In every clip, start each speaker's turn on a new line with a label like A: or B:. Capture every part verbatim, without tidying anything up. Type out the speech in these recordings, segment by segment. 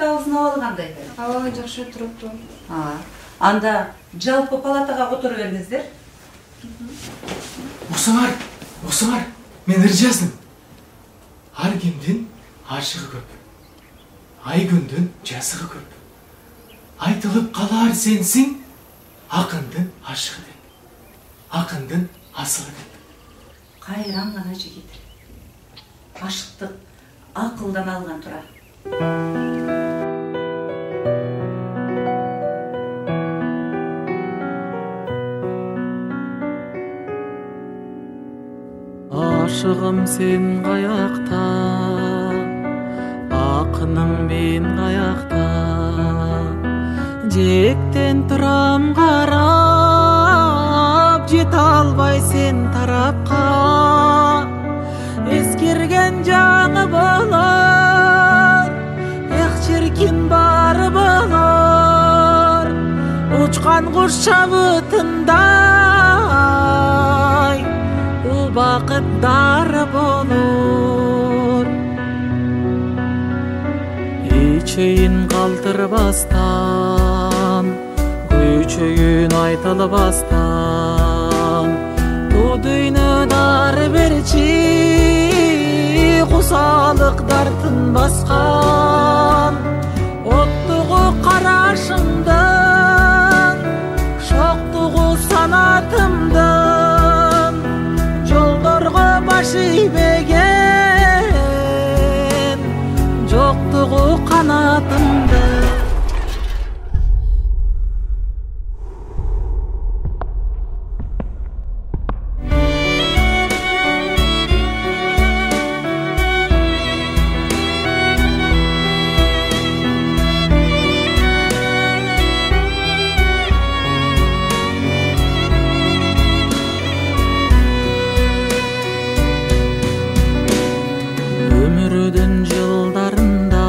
A: табызын абалы кандай?
B: Абалы жакшы туруптуу.
A: Анда жалпы палатага которо бериңиздер.
C: Осыңар, осыңар, мен ыр жаздым. Ар кимдин ашыгы көп. Ай күндүн жазыгы көп. Айтылып калар сенсиң, акындын ашыгы деп. Акындын асылы деп.
A: Кайран гана жигит. Ашыктык акылдан алган тура.
D: Ашыгым сен каякта, акының мен каякта. Жектен турам карап, жете албай сен тарапка. Эскерген жаңы болар, эх черкин бары болар. Учкан куш шабытындай, бакыттар болор. Ичейин калтырбастан, көчөгүн айтылбастан. Бу дүйнөдар берчи, кусалыктар тынбаскан. Оттугу карашыңдан, шоктугу санатымдан. Жолдорго баш ийбеген, жоктугу канатымда. Жылдарында,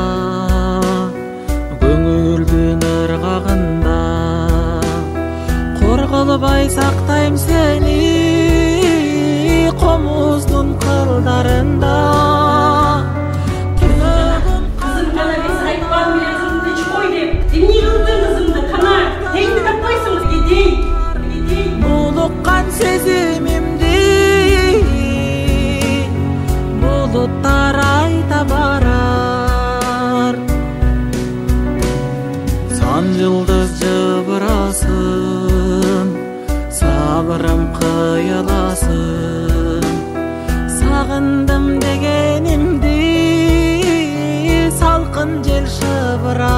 D: көңүлдүн ыргагында, корголбай сактайм сени, комуздун кылдарында.
E: Кызым кана биз айтпадым эле кызымды чкой деп. Эмне кылдың кызымды кана? Теңди таппайсың кедей.
D: Булуккан сезимимди булуттар айта барар. Сан жылдыз жыбырасын, сабырым кыйыласын. Сагындым дегенимди, салкын жел шыбыра.